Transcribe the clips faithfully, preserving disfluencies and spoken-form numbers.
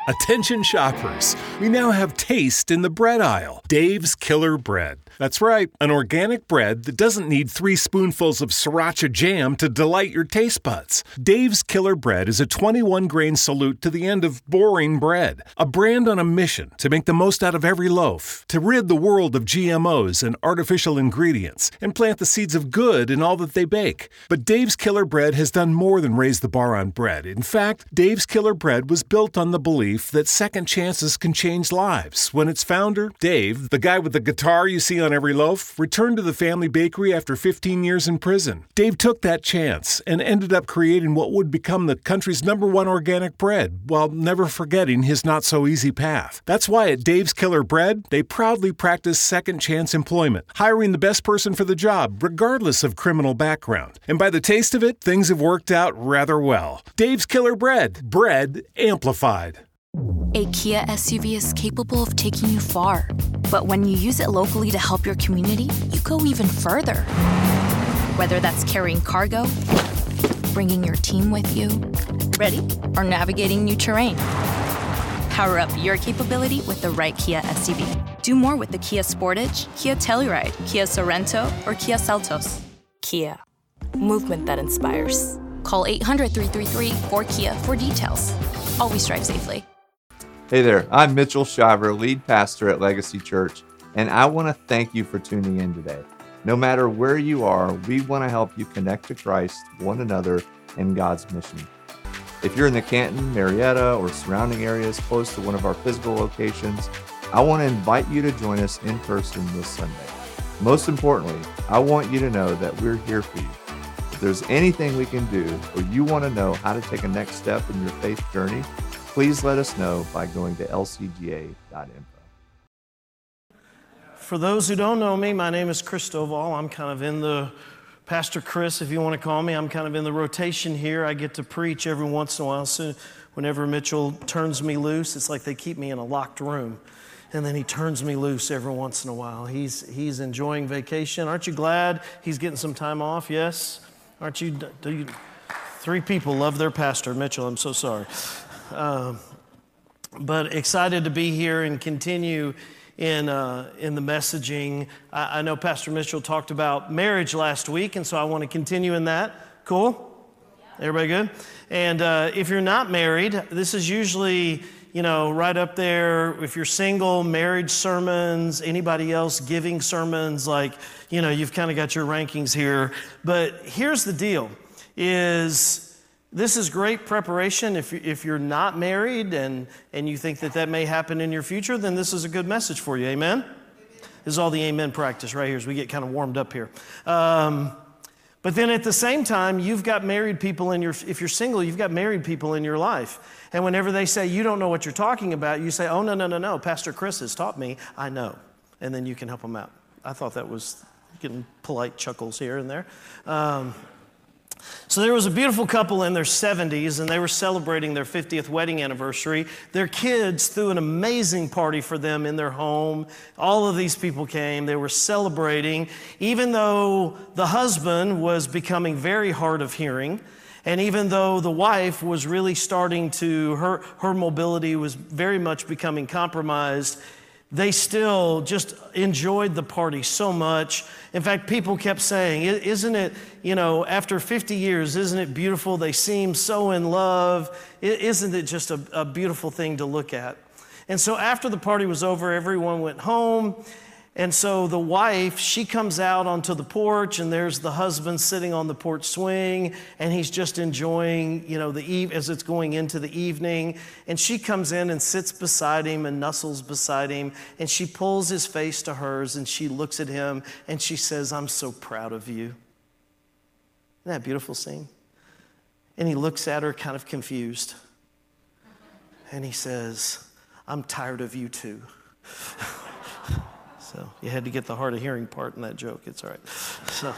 Attention shoppers, we now have taste in the bread aisle. Dave's Killer Bread. That's right, an organic bread that doesn't need three spoonfuls of sriracha jam to delight your taste buds. Dave's Killer Bread is a twenty-one grain salute to the end of boring bread. A brand on a mission to make the most out of every loaf, to rid the world of G M Os and artificial ingredients, and plant the seeds of good in all that they bake. But Dave's Killer Bread has done more than raise the bar on bread. In fact, Dave's Killer Bread was built on the belief that second chances can change lives. When its founder, Dave, the guy with the guitar you see on every loaf, returned to the family bakery after fifteen years in prison. Dave took that chance and ended up creating what would become the country's number one organic bread, while never forgetting his not-so-easy path. That's why at Dave's Killer Bread, they proudly practice second chance employment, hiring the best person for the job, regardless of criminal background. And by the taste of it, things have worked out rather well. Dave's Killer Bread. Bread amplified. A Kia S U V is capable of taking you far. But when you use it locally to help your community, you go even further. Whether that's carrying cargo, bringing your team with you, ready, or navigating new terrain. Power up your capability with the right Kia S U V. Do more with the Kia Sportage, Kia Telluride, Kia Sorento, or Kia Seltos. Kia. Movement that inspires. Call eight hundred, three three three, four Kia for details. Always drive safely. Hey there, I'm Mitchell Shiver, lead pastor at Legacy Church, and I want to thank you for tuning in today. No matter where you are, we want to help you connect to Christ, one another, and God's mission. If you're in the Canton, Marietta, or surrounding areas close to one of our physical locations, I want to invite you to join us in person this Sunday. Most importantly, I want you to know that we're here for you. If there's anything we can do, or you want to know how to take a next step in your faith journey, please let us know by going to L C G A dot info. For those who don't know me, my name is Chris Stovall. I'm kind of in the, Pastor Chris, if you want to call me, I'm kind of in the rotation here. I get to preach every once in a while. So whenever Mitchell turns me loose, it's like they keep me in a locked room. And then he turns me loose every once in a while. He's, he's enjoying vacation. Aren't you glad he's getting some time off? Yes? Aren't you? Do you? Three people love their pastor. Mitchell, I'm so sorry. Um, but excited to be here and continue in uh, in the messaging. I, I know Pastor Mitchell talked about marriage last week, and so I want to continue in that. Cool? Yeah. Everybody good? And uh, if you're not married, this is usually, you know, right up there. If you're single, marriage sermons, anybody else giving sermons, like, you know, you've kind of got your rankings here. But here's the deal, is this is great preparation. If, if you're not married and, and you think that that may happen in your future, then this is a good message for you. Amen? Amen. This is all the amen practice right here as we get kind of warmed up here. Um, but then at the same time, you've got married people in your, if you're single, you've got married people in your life. And whenever they say, you don't know what you're talking about, you say, oh, no, no, no, no, Pastor Chris has taught me, I know. And then you can help them out. I thought that was getting polite chuckles here and there. Um, So there was a beautiful couple in their seventies, and they were celebrating their fiftieth wedding anniversary. Their kids threw an amazing party for them in their home. All of these people came. They were celebrating, even though the husband was becoming very hard of hearing, and even though the wife was really starting to, her, her mobility was very much becoming compromised, they still just enjoyed the party so much. In fact, people kept saying, isn't it, you know, after fifty years, isn't it beautiful? They seem so in love. Isn't it just a, a beautiful thing to look at? And so after the party was over, everyone went home. And so the wife, she comes out onto the porch, and there's the husband sitting on the porch swing, and he's just enjoying, you know, the eve as it's going into the evening. And she comes in and sits beside him and nuzzles beside him, and she pulls his face to hers, and she looks at him, and she says, I'm so proud of you. Isn't that a beautiful scene? And he looks at her kind of confused, and he says, I'm tired of you too. So you had to get the hard of hearing part in that joke. It's all right. So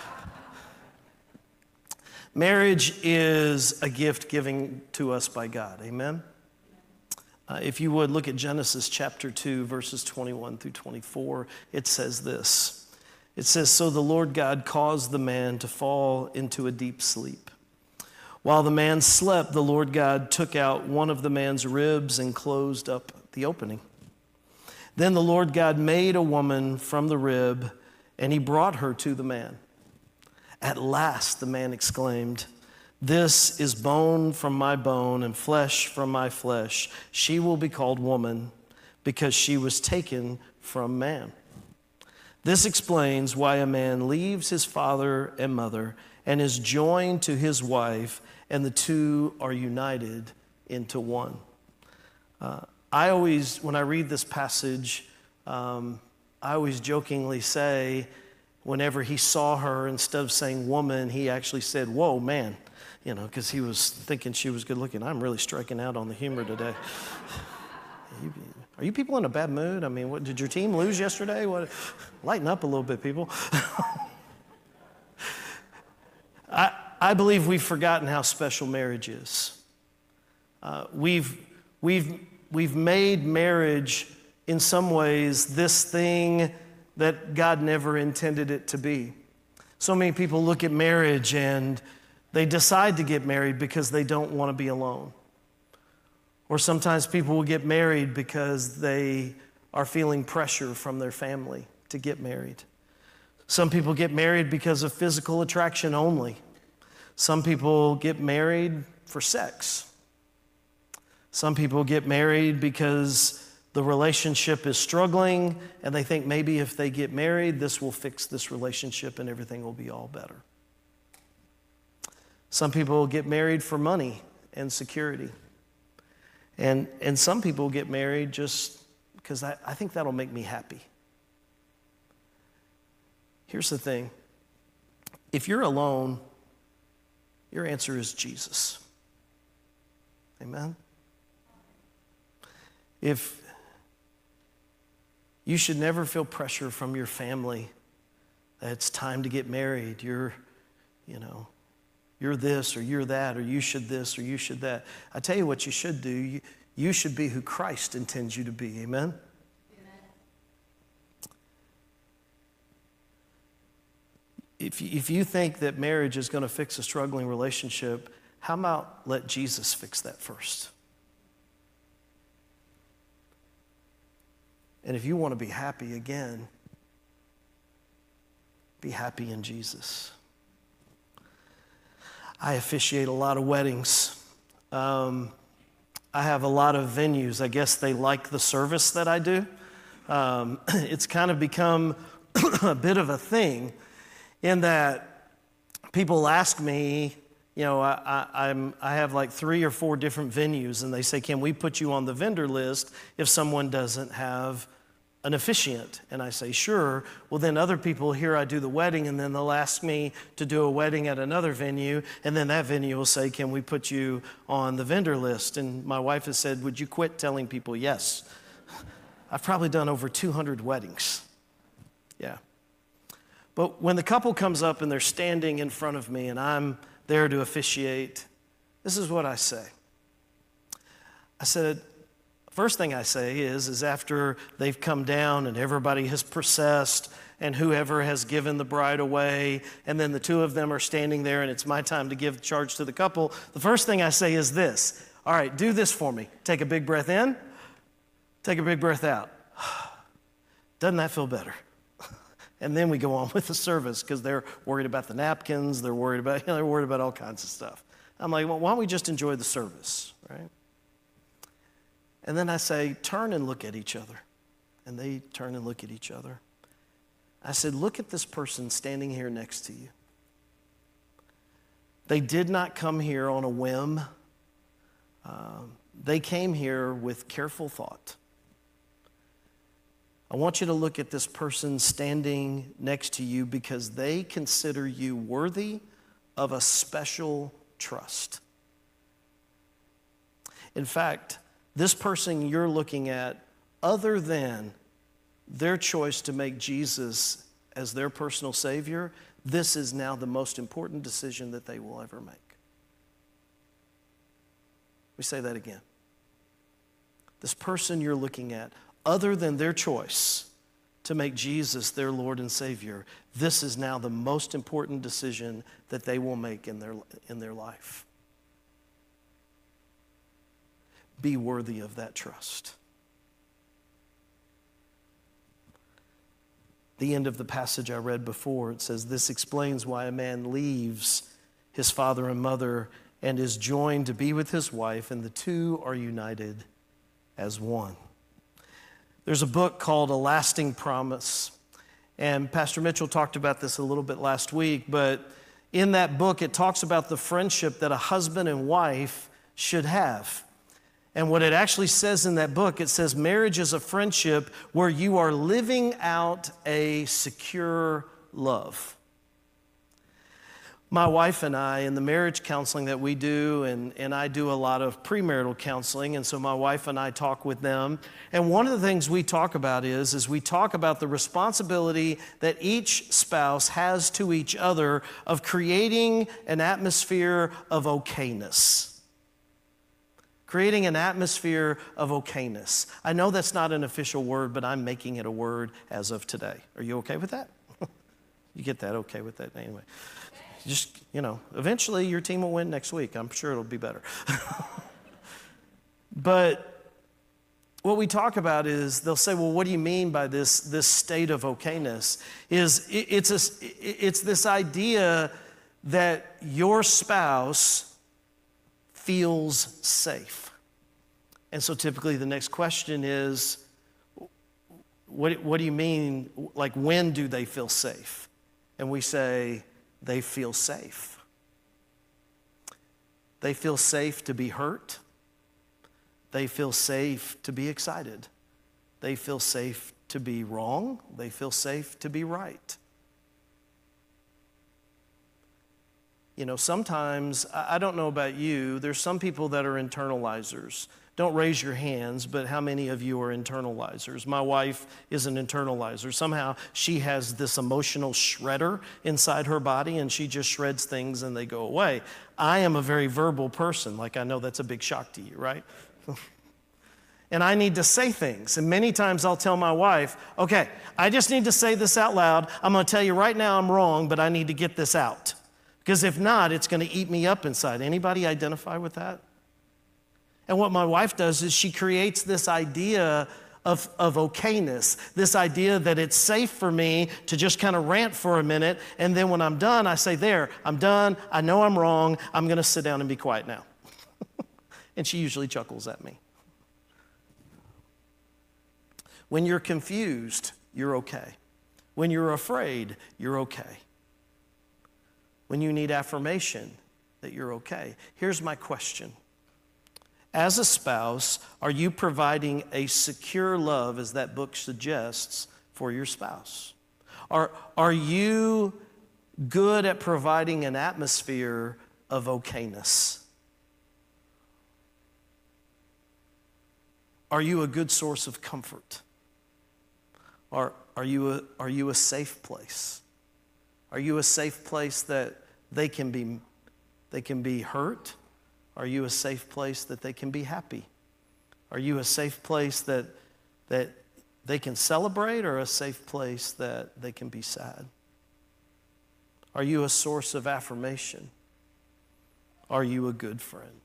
marriage is a gift given to us by God. Amen? Uh, if you would, look at Genesis chapter two, verses twenty-one through twenty-four. It says this. It says, so the Lord God caused the man to fall into a deep sleep. While the man slept, the Lord God took out one of the man's ribs and closed up the opening. Then the Lord God made a woman from the rib, and he brought her to the man. At last, the man exclaimed, "This is bone from my bone and flesh from my flesh. She will be called woman because she was taken from man." This explains why a man leaves his father and mother and is joined to his wife, and the two are united into one. Uh, I always, when I read this passage, um, I always jokingly say, whenever he saw her, instead of saying woman, he actually said, "Whoa, man," you know, because he was thinking she was good looking. I'm really striking out on the humor today. you, are you people in a bad mood? I mean, what, did your team lose yesterday? What? Lighten up a little bit, people. I, I believe we've forgotten how special marriage is. Uh, we've, we've, we've made marriage, in some ways, this thing that God never intended it to be. So many people look at marriage and they decide to get married because they don't want to be alone. Or sometimes people will get married because they are feeling pressure from their family to get married. Some people get married because of physical attraction only. Some people get married for sex. Some people get married because the relationship is struggling and they think maybe if they get married, this will fix this relationship and everything will be all better. Some people get married for money and security. And, and some people get married just because I, I think that'll make me happy. Here's the thing. If you're alone, your answer is Jesus. Amen? If you should never feel pressure from your family that it's time to get married, you're, you know, you're this or you're that, or you should this or you should that. I tell you what you should do. You, you should be who Christ intends you to be. Amen? If you, if you think that marriage is going to fix a struggling relationship, how about let Jesus fix that first? And if you want to be happy again, be happy in Jesus. I officiate a lot of weddings. Um, I have a lot of venues. I guess they like the service that I do. Um, it's kind of become a bit of a thing in that people ask me, you know, I, I, I'm, I have like three or four different venues, and they say, "Can we put you on the vendor list if someone doesn't have an officiant?" And I say, "Sure." Well, then other people hear I do the wedding, and then they'll ask me to do a wedding at another venue, and then that venue will say, "Can we put you on the vendor list?" And my wife has said, "Would you quit telling people yes?" I've probably done over two hundred weddings. Yeah. But when the couple comes up and they're standing in front of me and I'm there to officiate, this is what I say. I said, first thing I say is, is after they've come down and everybody has processed and whoever has given the bride away, and then the two of them are standing there and it's my time to give charge to the couple, the first thing I say is this: "All right, do this for me. Take a big breath in, take a big breath out. Doesn't that feel better?" And then we go on with the service because they're worried about the napkins, they're worried about, you know, they're worried about all kinds of stuff. I'm like, well, why don't we just enjoy the service, right? And then I say, turn and look at each other. And they turn and look at each other. I said, look at this person standing here next to you. They did not come here on a whim. Um, they came here with careful thought. I want you to look at this person standing next to you because they consider you worthy of a special trust. In fact, this person you're looking at, other than their choice to make Jesus as their personal Savior, this is now the most important decision that they will ever make. Let me say that again. This person you're looking at, other than their choice to make Jesus their Lord and Savior, this is now the most important decision that they will make in their, in their life. be worthy of that trust. The end of the passage I read before, it says, this explains why a man leaves his father and mother and is joined to be with his wife, and the two are united as one. There's a book called A Lasting Promise, and Pastor Mitchell talked about this a little bit last week, but in that book it talks about the friendship that a husband and wife should have. And what it actually says in that book, it says marriage is a friendship where you are living out a secure love. My wife and I, in the marriage counseling that we do, and, and I do a lot of premarital counseling, and so my wife and I talk with them. And one of the things we talk about is, is we talk about the responsibility that each spouse has to each other of creating an atmosphere of okayness. Creating an atmosphere of okayness. I know that's not an official word, but I'm making it a word as of today. Are you okay with that? You get that? Okay with that? Anyway. Just, you know, eventually your team will win next week. I'm sure it'll be better. But what we talk about is, they'll say, well, what do you mean by this, this state of okayness? Is it, it's, a, it's this idea that your spouse feels safe. And so typically the next question is, what, what do you mean, like when do they feel safe? And we say, they feel safe. They feel safe to be hurt. They feel safe to be excited. They feel safe to be wrong. They feel safe to be right. You know, sometimes, I don't know about you, there's some people that are internalizers. Don't raise your hands, but how many of you are internalizers? My wife is an internalizer. Somehow she has this emotional shredder inside her body, and she just shreds things and they go away. I am a very verbal person. Like, I know that's a big shock to you, right? And I need to say things. And many times I'll tell my wife, okay, I just need to say this out loud. I'm going to tell you right now I'm wrong, but I need to get this out. Because if not, it's going to eat me up inside. Anybody identify with that? And what my wife does is she creates this idea of, of okayness, this idea that it's safe for me to just kind of rant for a minute, and then when I'm done, I say, there, I'm done, I know I'm wrong, I'm going to sit down and be quiet now. And she usually chuckles at me. When you're confused, you're okay. When you're afraid, you're okay. When you need affirmation, that you're okay. Here's my question. As a spouse, are you providing a secure love, as that book suggests, for your spouse? Are, are you good at providing an atmosphere of okayness? Are you a good source of comfort? Are, are, you a, are you a safe place? Are you a safe place that they can be, they can be hurt? Are you a safe place that they can be happy? Are you a safe place that, that they can celebrate, or a safe place that they can be sad? Are you a source of affirmation? Are you a good friend?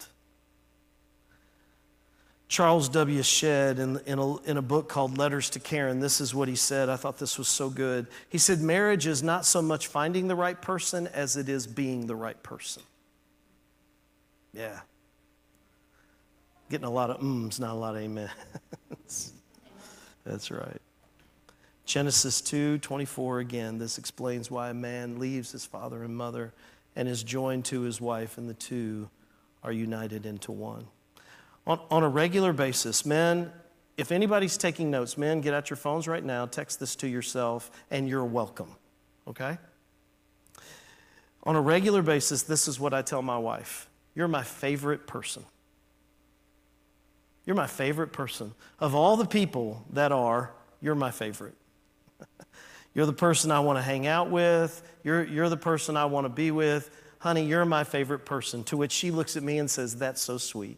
Charles W. Shedd, in, in, a, in a book called Letters to Karen, this is what he said. I thought this was so good. He said, marriage is not so much finding the right person as it is being the right person. Yeah. Getting a lot of ums, not a lot of amens. That's right. Genesis two twenty-four again, this explains why a man leaves his father and mother and is joined to his wife, and the two are united into one. On, on a regular basis, men, if anybody's taking notes, men, get out your phones right now, text this to yourself, and you're welcome, okay? On a regular basis, this is what I tell my wife. You're my favorite person. You're my favorite person. Of all the people that are, you're my favorite. You're the person I want to hang out with. You're, you're the person I want to be with. Honey, you're my favorite person. To which she looks at me and says, that's so sweet.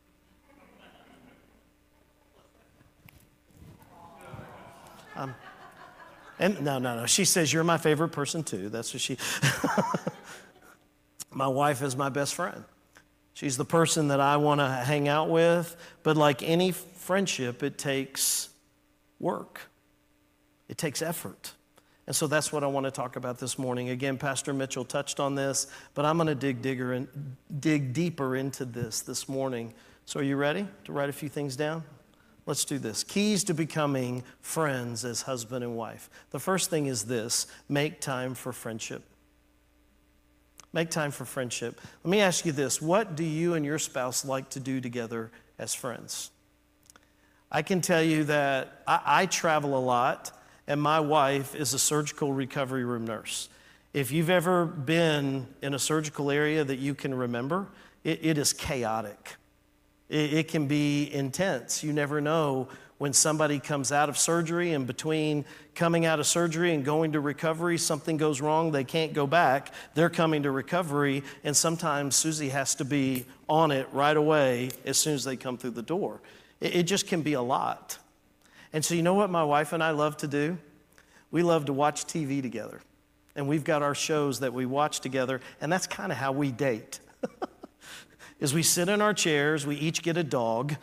Um, and no, no, no. She says, you're my favorite person too. That's what she... My wife is my best friend. She's the person that I want to hang out with. But like any friendship, it takes work. It takes effort. And so that's what I want to talk about this morning. Again, Pastor Mitchell touched on this, but I'm going to dig, digger in, dig deeper into this this morning. So are you ready to write a few things down? Let's do this. Keys to becoming friends as husband and wife. The first thing is this: make time for friendship. Make time for friendship. Let me ask you this. What do you and your spouse like to do together as friends? I can tell you that I, I travel a lot, and my wife is a surgical recovery room nurse. If you've ever been in a surgical area that you can remember, it, it is chaotic. It, it can be intense. You never know when somebody comes out of surgery, and between coming out of surgery and going to recovery, something goes wrong, they can't go back. They're coming to recovery, and sometimes Susie has to be on it right away as soon as they come through the door. It, it just can be a lot. And so you know what my wife and I love to do? We love to watch T V together. And we've got our shows that we watch together, and that's kind of how we date. Is we sit in our chairs, we each get a dog,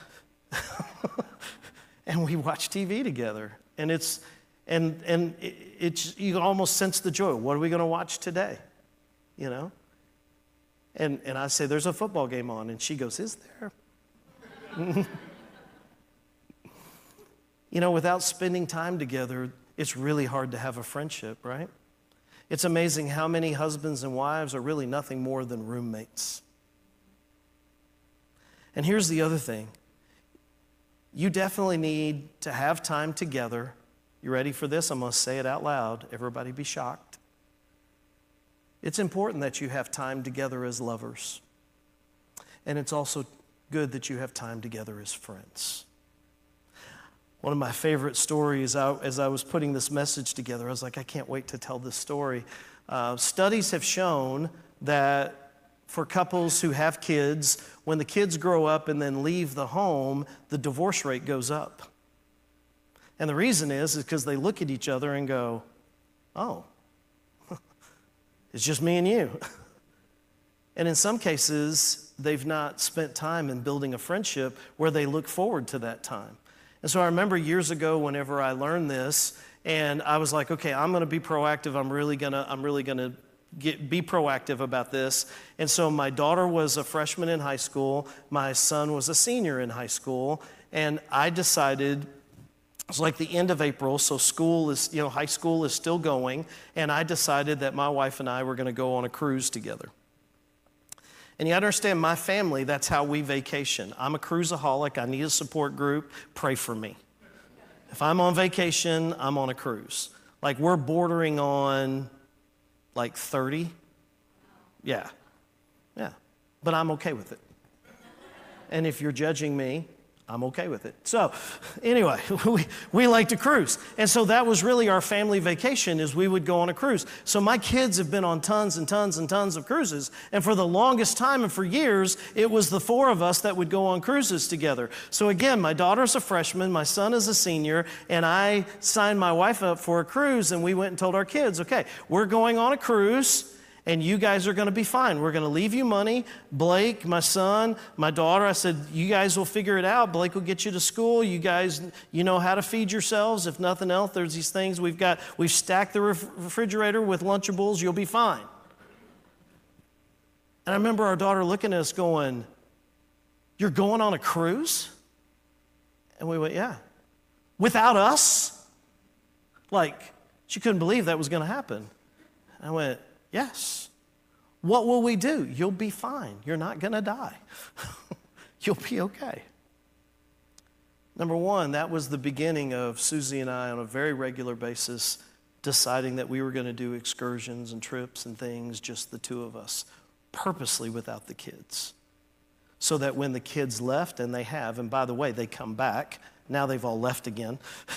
and we watch T V together. And it's and and it, it's you almost sense the joy. What are we going to watch today? You know? And and I say, there's a football game on, and she goes, is there? You know, without spending time together, it's really hard to have a friendship, right? It's amazing how many husbands and wives are really nothing more than roommates. And here's the other thing. You definitely need to have time together. You ready for this? I'm going to say it out loud. Everybody be shocked. It's important that you have time together as lovers. And it's also good that you have time together as friends. One of my favorite stories, I, as I was putting this message together, I was like, I can't wait to tell this story. Uh, studies have shown that for couples who have kids, when the kids grow up and then leave the home, the divorce rate goes up. And the reason is, is because they look at each other and go, oh, it's just me and you. And in some cases, they've not spent time in building a friendship where they look forward to that time. And so I remember years ago whenever I learned this, and I was like, okay, I'm going to be proactive. I'm really going to I'm really going to get be proactive about this. And so my daughter was a freshman in high school. My son was a senior in high school. And I decided, it was like the end of April, so school is, you know, high school is still going. And I decided that my wife and I were going to go on a cruise together. And you understand, my family, that's how we vacation. I'm a cruiseaholic. I need a support group. Pray for me. If I'm on vacation, I'm on a cruise. Like, we're bordering on, like, thirty. Yeah. Yeah. But I'm okay with it. And if you're judging me, I'm okay with it. So anyway, we, we like to cruise. And so that was really our family vacation, is we would go on a cruise. So my kids have been on tons and tons and tons of cruises. And for the longest time and for years, it was the four of us that would go on cruises together. So again, my daughter's a freshman, my son is a senior, and I signed my wife up for a cruise, and we went and told our kids, okay, we're going on a cruise, and you guys are going to be fine. We're going to leave you money. Blake, my son, my daughter, I said, you guys will figure it out. Blake will get you to school. You guys, you know how to feed yourselves. If nothing else, there's these things we've got. We've stacked the ref- refrigerator with Lunchables. You'll be fine. And I remember our daughter looking at us going, you're going on a cruise? And we went, yeah. Without us? Like, she couldn't believe that was going to happen. And I went, yes. What will we do? You'll be fine. You're not going to die. You'll be okay. Number one, that was the beginning of Susie and I on a very regular basis deciding that we were going to do excursions and trips and things, just the two of us, purposely without the kids. So that when the kids left, and they have, and by the way, they come back, now they've all left again,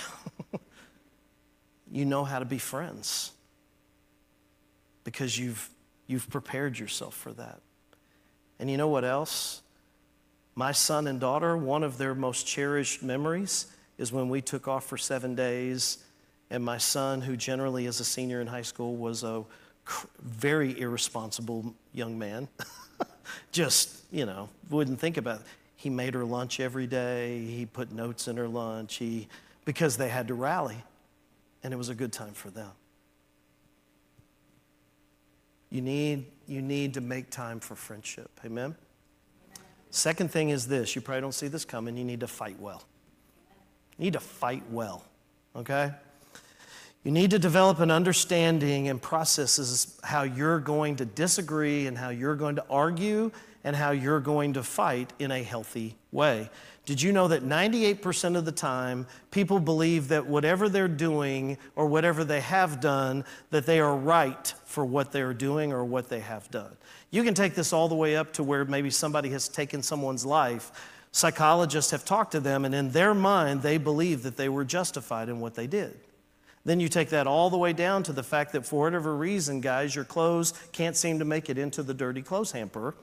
you know how to be friends. Because you've you've prepared yourself for that. And you know what else? My son and daughter, one of their most cherished memories is when we took off for seven days, and my son, who generally is a senior in high school, was a very irresponsible young man. just, you know, wouldn't think about it. He made her lunch every day. He put notes in her lunch. He, because they had to rally, and it was a good time for them. You need, you need to make time for friendship. Amen? Second thing is this. You probably don't see this coming. You need to fight well. You need to fight well, okay? You need to develop an understanding and processes how you're going to disagree and how you're going to argue and how you're going to fight in a healthy way. Did you know that ninety-eight percent of the time, people believe that whatever they're doing or whatever they have done, that they are right for what they're doing or what they have done? You can take this all the way up to where maybe somebody has taken someone's life. Psychologists have talked to them, and in their mind, they believe that they were justified in what they did. Then you take that all the way down to the fact that for whatever reason, guys, your clothes can't seem to make it into the dirty clothes hamper.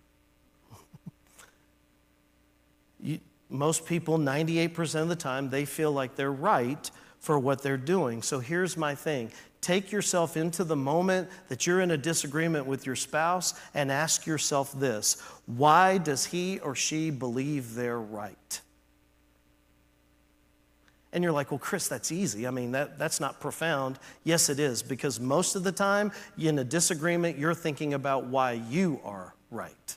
you, most people, ninety-eight percent of the time, they feel like they're right for what they're doing. So here's my thing. Take yourself into the moment that you're in a disagreement with your spouse and ask yourself this: why does he or she believe they're right? And you're like, well, Chris, that's easy. I mean, that, that's not profound. Yes, it is, because most of the time, in a disagreement, you're thinking about why you are right.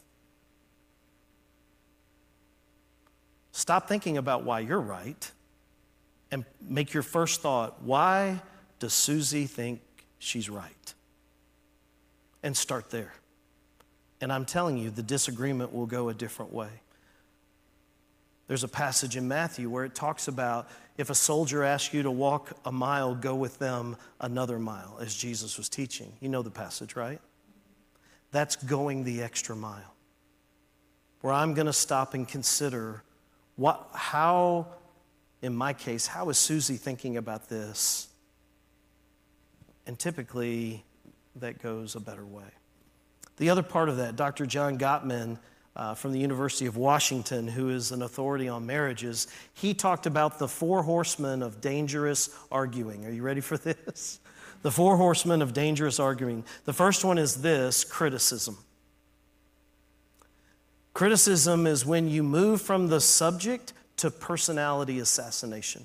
Stop thinking about why you're right and make your first thought, why does Susie think she's right? And start there. And I'm telling you, the disagreement will go a different way. There's a passage in Matthew where it talks about if a soldier asks you to walk a mile, go with them another mile, as Jesus was teaching. You know the passage, right? That's going the extra mile. Where I'm going to stop and consider what, how, in my case, how is Susie thinking about this? And typically, that goes a better way. The other part of that, Doctor John Gottman, Uh, from the University of Washington, who is an authority on marriages, he talked about the four horsemen of dangerous arguing. Are you ready for this? The four horsemen of dangerous arguing. The first one is this: criticism. Criticism is when you move from the subject to personality assassination.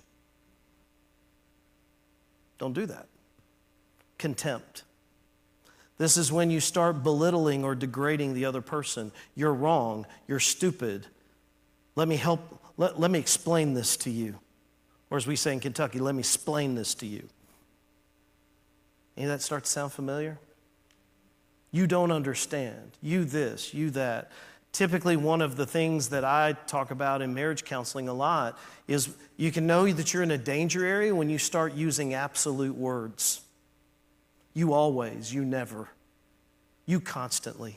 Don't do that. Contempt. This is when you start belittling or degrading the other person. You're wrong. You're stupid. Let me help. Let, let me explain this to you. Or as we say in Kentucky, let me explain this to you. Any of that start to sound familiar? You don't understand. You this, you that. Typically, one of the things that I talk about in marriage counseling a lot is you can know that you're in a danger area when you start using absolute words. You always, you never, you constantly.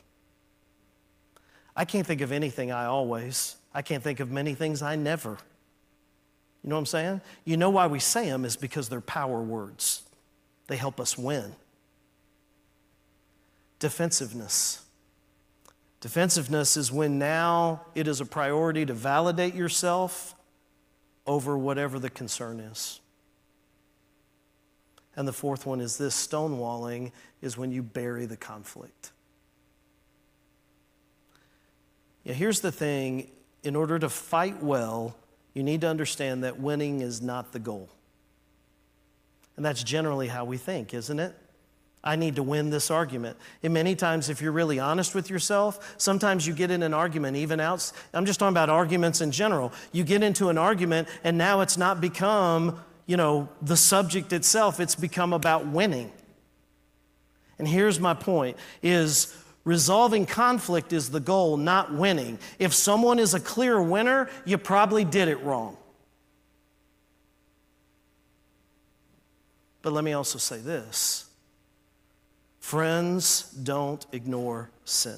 I can't think of anything I always. I can't think of many things I never. You know what I'm saying? You know why we say them is because they're power words. They help us win. Defensiveness. Defensiveness is when now it is a priority to validate yourself over whatever the concern is. And the fourth one is this: stonewalling is when you bury the conflict. Yeah, here's the thing. In order to fight well, you need to understand that winning is not the goal. And that's generally how we think, isn't it? I need to win this argument. And many times, if you're really honest with yourself, sometimes you get in an argument, even out, I'm just talking about arguments in general. You get into an argument, and now it's not become, you know, the subject itself, it's become about winning. And here's my point, is resolving conflict is the goal, not winning. If someone is a clear winner, you probably did it wrong. But let me also say this: friends don't ignore sin.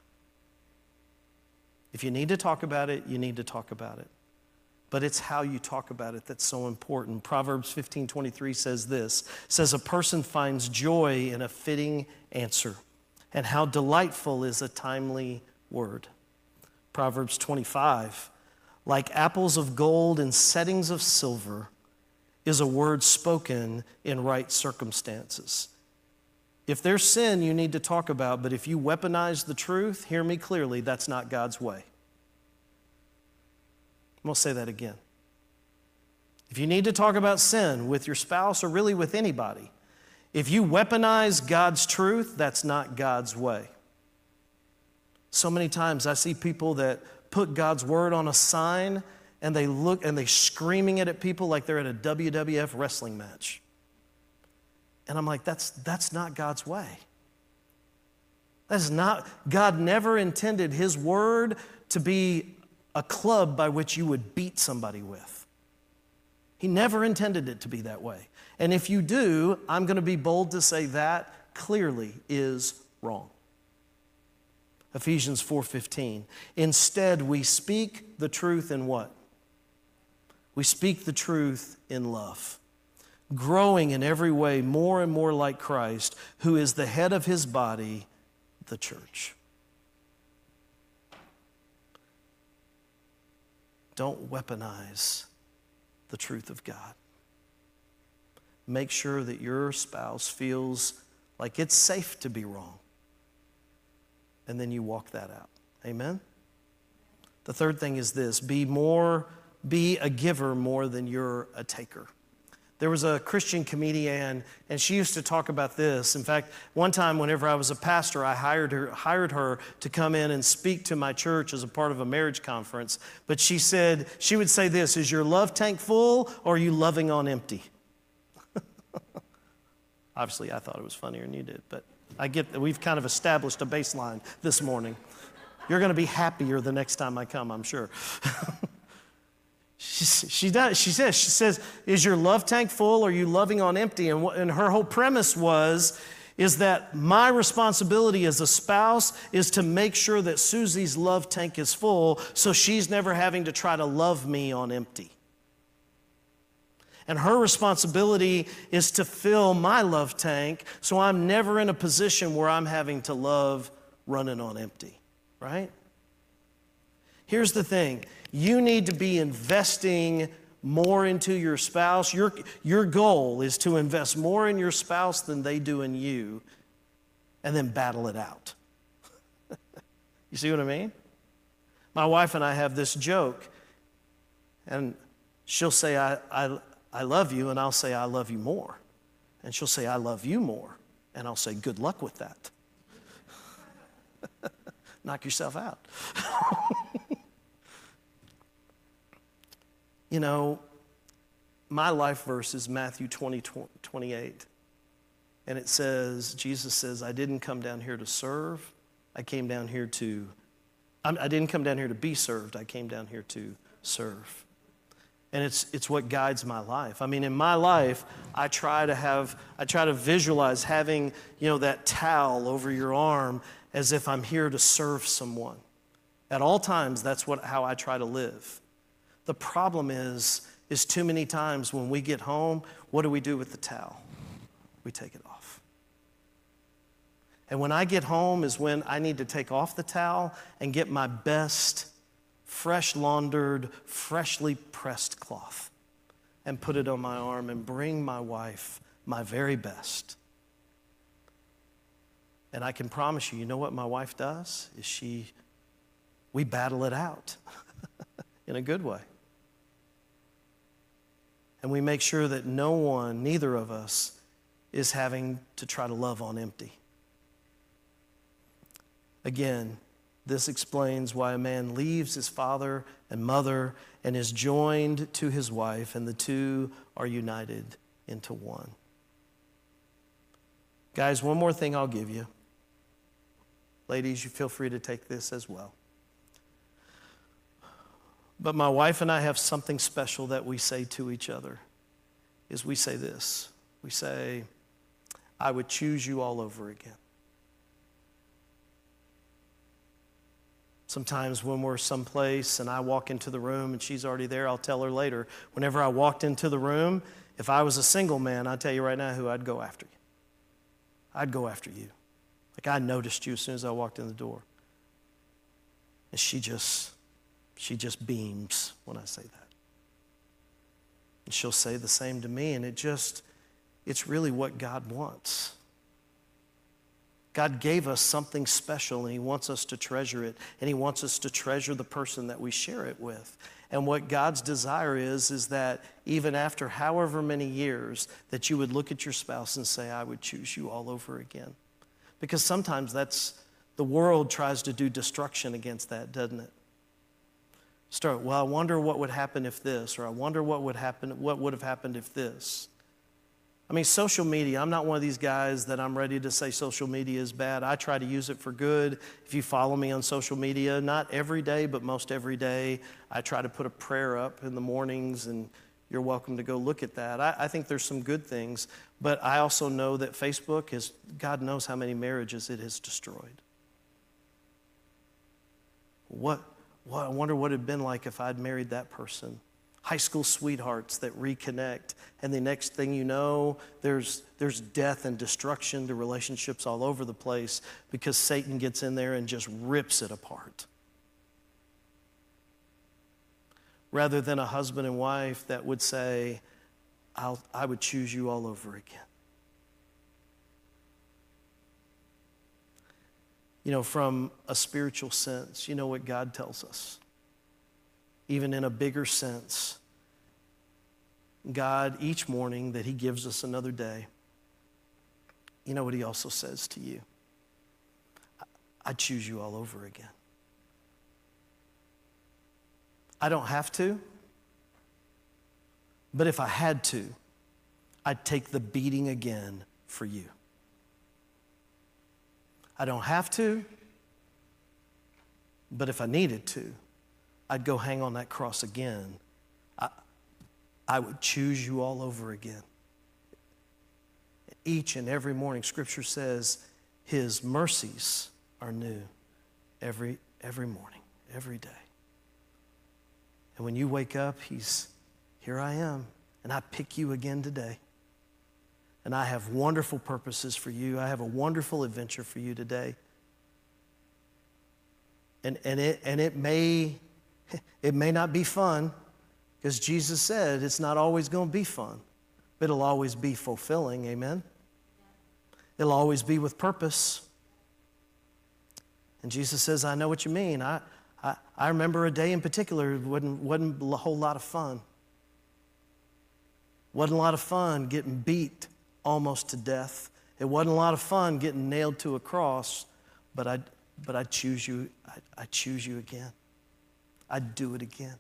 If you need to talk about it, you need to talk about it. But it's how you talk about it that's so important. Proverbs fifteen twenty-three says this, says a person finds joy in a fitting answer, and how delightful is a timely word. Proverbs twenty-five, like apples of gold in settings of silver is a word spoken in right circumstances. If there's sin you need to talk about, but if you weaponize the truth, hear me clearly, that's not God's way. I'm going to say that again. If you need to talk about sin with your spouse or really with anybody, if you weaponize God's truth, that's not God's way. So many times I see people that put God's word on a sign and they look and they're screaming it at people like they're at a W W F wrestling match. And I'm like, that's, that's not God's way. That is not, God never intended His word to be a club by which you would beat somebody with. He never intended it to be that way. And if you do, I'm going to be bold to say that clearly is wrong. Ephesians four fifteen. Instead, we speak the truth in what? We speak the truth in love, growing in every way more and more like Christ, who is the head of His body, the church. Don't weaponize the truth of God. Make sure that your spouse feels like it's safe to be wrong. And then you walk that out. Amen? The third thing is this: be more, be a giver more than you're a taker. There was a Christian comedian, and she used to talk about this. In fact, one time whenever I was a pastor, I hired her, hired her to come in and speak to my church as a part of a marriage conference. But she said, she would say this: is your love tank full or are you loving on empty? Obviously, I thought it was funnier than you did, but I get that we've kind of established a baseline this morning. You're going to be happier the next time I come, I'm sure. she, she does. She says, she says, is your love tank full or are you loving on empty? And, what, and her whole premise was, is that my responsibility as a spouse is to make sure that Susie's love tank is full so she's never having to try to love me on empty. And her responsibility is to fill my love tank so I'm never in a position where I'm having to love running on empty, right? Here's the thing. You need to be investing more into your spouse. Your, your goal is to invest more in your spouse than they do in you, and then battle it out. You see what I mean? My wife and I have this joke, and she'll say, I, I, I love you, and I'll say, I love you more. And she'll say, I love you more. And I'll say, good luck with that. Knock yourself out. You know, my life verse is Matthew twenty, twenty-eight. And it says, Jesus says, I didn't come down here to serve. I came down here to, I didn't come down here to be served. I came down here to serve. And it's it's what guides my life. I mean, in my life, I try to have, I try to visualize having, you know, that towel over your arm as if I'm here to serve someone. At all times, that's what how I try to live. The problem is, is too many times when we get home, what do we do with the towel? We take it off. And when I get home is when I need to take off the towel and get my best fresh laundered, freshly pressed cloth and put it on my arm and bring my wife my very best. And I can promise you, you know what my wife does? Is she, we battle it out in a good way. And we make sure that no one, neither of us, is having to try to love on empty. Again, this explains why a man leaves his father and mother and is joined to his wife, and the two are united into one. Guys, one more thing I'll give you. Ladies, you feel free to take this as well. But my wife and I have something special that we say to each other, is we say this. We say, I would choose you all over again. Sometimes when we're someplace and I walk into the room and she's already there, I'll tell her later. Whenever I walked into the room, if I was a single man, I'd tell you right now who I'd go after you. I'd go after you. Like I noticed you as soon as I walked in the door. And she just, she just beams when I say that. And she'll say the same to me, and it just, it's really what God wants. God gave us something special, and he wants us to treasure it, and he wants us to treasure the person that we share it with. And what God's desire is, is that even after however many years, that you would look at your spouse and say, I would choose you all over again. Because sometimes that's, the world tries to do destruction against that, doesn't it? Start, well, I wonder what would happen if this, or I wonder what would happen, what would have happened if this. I mean, social media, I'm not one of these guys that I'm ready to say social media is bad. I try to use it for good. If you follow me on social media, not every day, but most every day, I try to put a prayer up in the mornings, and you're welcome to go look at that. I, I think there's some good things, but I also know that Facebook is, God knows how many marriages it has destroyed. What, what I wonder what it would have been like if I'd married that person. High school sweethearts that reconnect, and the next thing you know, there's, there's death and destruction to relationships all over the place because Satan gets in there and just rips it apart. Rather than a husband and wife that would say, I'll, I would choose you all over again. You know, from a spiritual sense, you know what God tells us? Even in a bigger sense, God, each morning that he gives us another day, you know what he also says to you? I choose you all over again. I don't have to, but if I had to, I'd take the beating again for you. I don't have to, but if I needed to, I'd go hang on that cross again. I, I would choose you all over again. Each and every morning, Scripture says his mercies are new every, every morning, every day. And when you wake up, he's, here I am, and I pick you again today. And I have wonderful purposes for you. I have a wonderful adventure for you today. And, and, it, and it may... It may not be fun, because Jesus said it's not always going to be fun, but it'll always be fulfilling, amen? It'll always be with purpose. And Jesus says, I know what you mean. I, I, I remember a day in particular, it wasn't, wasn't a whole lot of fun. Wasn't a lot of fun getting beat almost to death. It wasn't a lot of fun getting nailed to a cross, but I, but I choose you, I, I choose you again. I'd do it again.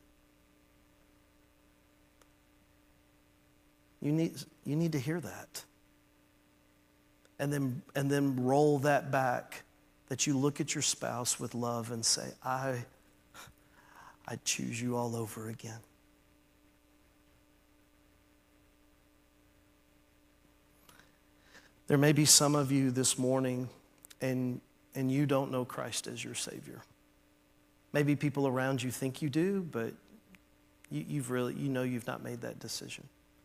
You need, you need to hear that. And then, and then roll that back, that you look at your spouse with love and say, I, I choose you all over again. There may be some of you this morning, and, and you don't know Christ as your Savior. Maybe people around you think you do, but you, you've really, you know you've not made that decision.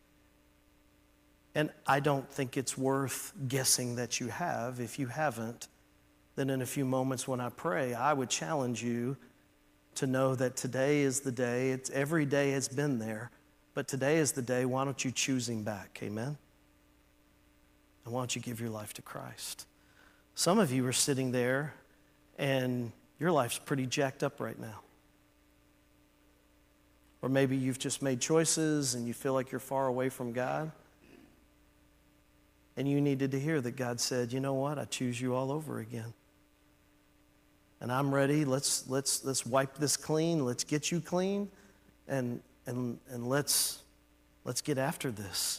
And I don't think it's worth guessing that you have. If you haven't, then in a few moments when I pray, I would challenge you to know that today is the day. It's, every day has been there, but today is the day. Why don't you choose him back? Amen? And why don't you give your life to Christ? Some of you are sitting there and your life's pretty jacked up right now. Or maybe you've just made choices and you feel like you're far away from God. And you needed to hear that God said, you know what? I choose you all over again. And I'm ready. Let's, let's, let's wipe this clean. Let's get you clean. And, and, and let's, let's get after this.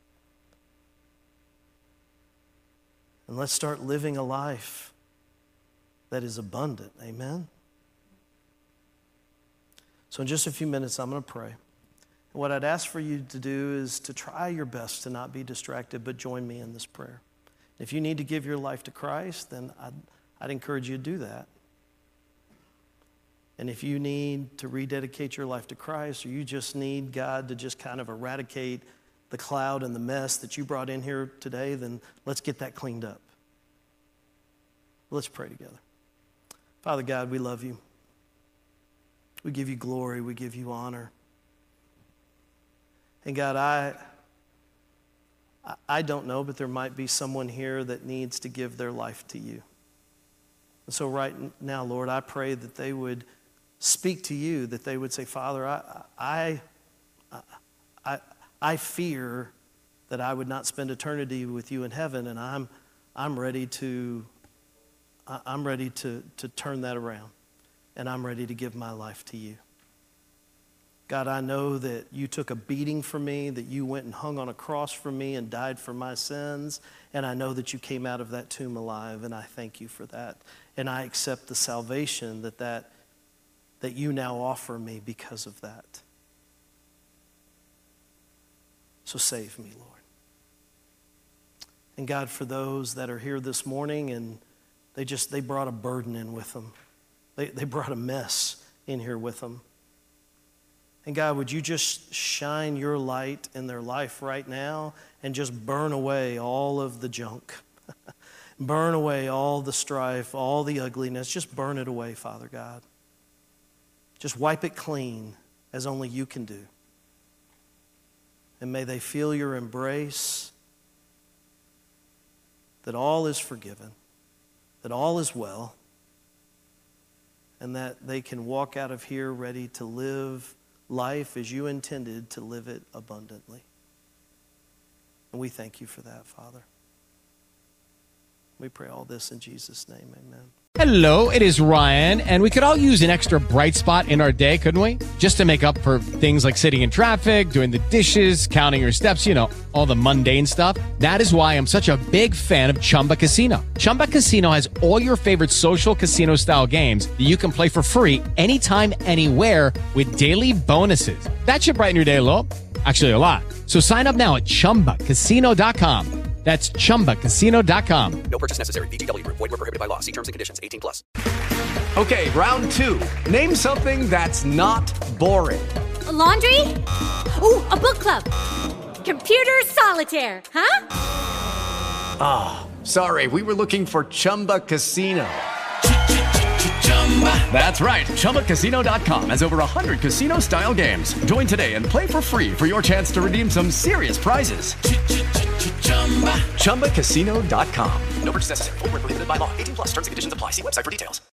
And let's start living a life that is abundant. Amen? So in just a few minutes, I'm going to pray. And what I'd ask for you to do is to try your best to not be distracted, but join me in this prayer. If you need to give your life to Christ, then I'd, I'd encourage you to do that. And if you need to rededicate your life to Christ, or you just need God to just kind of eradicate the cloud and the mess that you brought in here today, then let's get that cleaned up. Let's pray together. Father God, we love you. We give you glory. We give you honor. And God, I, I, I don't know, but there might be someone here that needs to give their life to you. And so right now, Lord, I pray that they would speak to you, that they would say, Father, I, I, I, I fear that I would not spend eternity with you in heaven, and I'm, I'm ready to, I'm ready to, to turn that around, and I'm ready to give my life to you. God, I know that you took a beating for me, that you went and hung on a cross for me and died for my sins, and I know that you came out of that tomb alive, and I thank you for that. And I accept the salvation that, that, that you now offer me because of that. So save me, Lord. And God, for those that are here this morning and they just, they brought a burden in with them. They, they brought a mess in here with them. And God, would you just shine your light in their life right now and just burn away all of the junk. Burn away all the strife, all the ugliness. Just burn it away, Father God. Just wipe it clean as only you can do. And may they feel your embrace, that all is forgiven, that all is well, and that they can walk out of here ready to live life as you intended to live it abundantly. And we thank you for that, Father. We pray all this in Jesus' name, amen. Hello, it is Ryan, and we could all use an extra bright spot in our day, couldn't we? Just to make up for things like sitting in traffic, doing the dishes, counting your steps, you know, all the mundane stuff. That is why I'm such a big fan of Chumba Casino. Chumba Casino has all your favorite social casino-style games that you can play for free anytime, anywhere with daily bonuses. That should brighten your day a little. Actually, a lot. So sign up now at chumba casino dot com. That's chumba casino dot com. No purchase necessary. V G W Group. Void where prohibited by law. See terms and conditions. eighteen plus. Okay, round two. Name something that's not boring. A laundry? Ooh, a book club. Computer solitaire, huh? Ah, oh, sorry. We were looking for Chumba Casino. That's right. chumba casino dot com has over one hundred casino-style games. Join today and play for free for your chance to redeem some serious prizes. chumba casino dot com. No purchase necessary. Void where prohibited by law. eighteen plus. Terms and conditions apply. See website for details.